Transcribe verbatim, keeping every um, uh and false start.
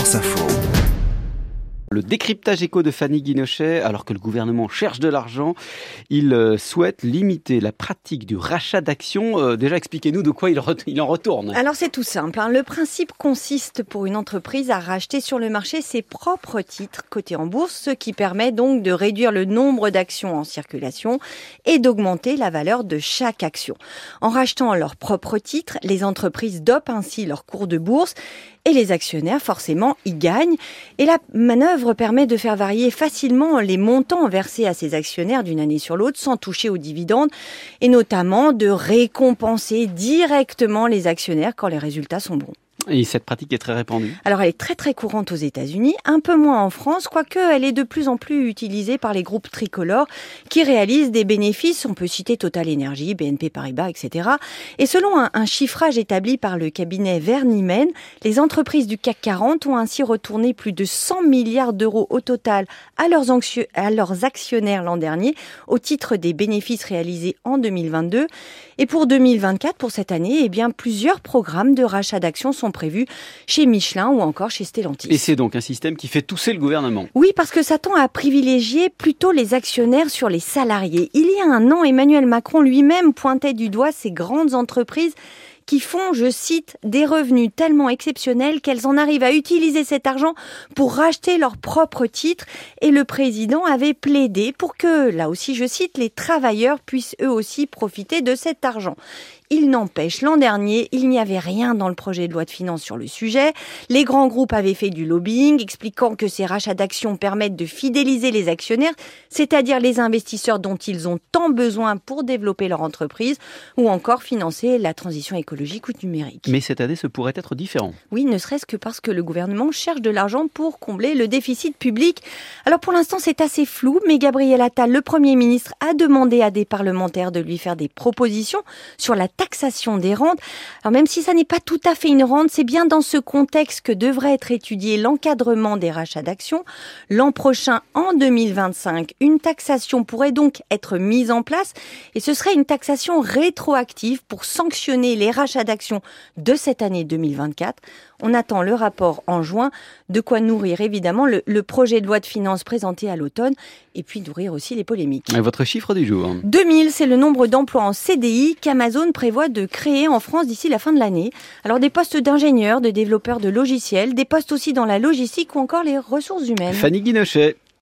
Source Info. Le décryptage éco de Fanny Guinochet, alors que le gouvernement cherche de l'argent, il euh, souhaite limiter la pratique du rachat d'actions. Euh, déjà, expliquez-nous de quoi il, re- il en retourne. Alors c'est tout simple, hein. Le principe consiste pour une entreprise à racheter sur le marché ses propres titres cotés en bourse, ce qui permet donc de réduire le nombre d'actions en circulation et d'augmenter la valeur de chaque action. En rachetant leurs propres titres, les entreprises dopent ainsi leur cours de bourse et les actionnaires, forcément, y gagnent. Et la manœuvre permet de faire varier facilement les montants versés à ces actionnaires d'une année sur l'autre sans toucher aux dividendes et notamment de récompenser directement les actionnaires quand les résultats sont bons. Et cette pratique est très répandue. Alors elle est très très courante aux États-Unis, un peu moins en France, quoique elle est de plus en plus utilisée par les groupes tricolores qui réalisent des bénéfices. On peut citer Total Energy, B N P Paribas, et cetera. Et selon un, un chiffrage établi par le cabinet Vernimen, les entreprises du C A C quarante ont ainsi retourné plus de cent milliards d'euros au total à leurs, anxieux, à leurs actionnaires l'an dernier au titre des bénéfices réalisés en deux mille vingt-deux. Et pour deux mille vingt-quatre, pour cette année, eh bien, plusieurs programmes de rachat d'actions sont prévus chez Michelin ou encore chez Stellantis. Et c'est donc un système qui fait tousser le gouvernement. Oui, parce que ça tend à privilégier plutôt les actionnaires sur les salariés. Il y a un an, Emmanuel Macron lui-même pointait du doigt ces grandes entreprises qui font, je cite, des revenus tellement exceptionnels qu'elles en arrivent à utiliser cet argent pour racheter leurs propres titres. Et le président avait plaidé pour que, là aussi, je cite, les travailleurs puissent eux aussi profiter de cet argent. Il n'empêche, l'an dernier, il n'y avait rien dans le projet de loi de finances sur le sujet. Les grands groupes avaient fait du lobbying, expliquant que ces rachats d'actions permettent de fidéliser les actionnaires, c'est-à-dire les investisseurs dont ils ont tant besoin pour développer leur entreprise, ou encore financer la transition écologique ou numérique. Mais cette année, ce pourrait être différent. Oui, ne serait-ce que parce que le gouvernement cherche de l'argent pour combler le déficit public. Alors pour l'instant, c'est assez flou, mais Gabriel Attal, le Premier ministre, a demandé à des parlementaires de lui faire des propositions sur la taxation des rentes. Alors même si ça n'est pas tout à fait une rente, c'est bien dans ce contexte que devrait être étudié l'encadrement des rachats d'actions. L'an prochain, en deux mille vingt-cinq, une taxation pourrait donc être mise en place et ce serait une taxation rétroactive pour sanctionner les rachats d'actions de cette année deux mille vingt-quatre. On attend le rapport en juin, de quoi nourrir évidemment le, le projet de loi de finances présenté à l'automne et puis nourrir aussi les polémiques. Et votre chiffre du jour ? deux mille, c'est le nombre d'emplois en C D I qu'Amazon prévoit de créer en France d'ici la fin de l'année. Alors des postes d'ingénieurs, de développeurs de logiciels, des postes aussi dans la logistique ou encore les ressources humaines. Fanny Guinochet.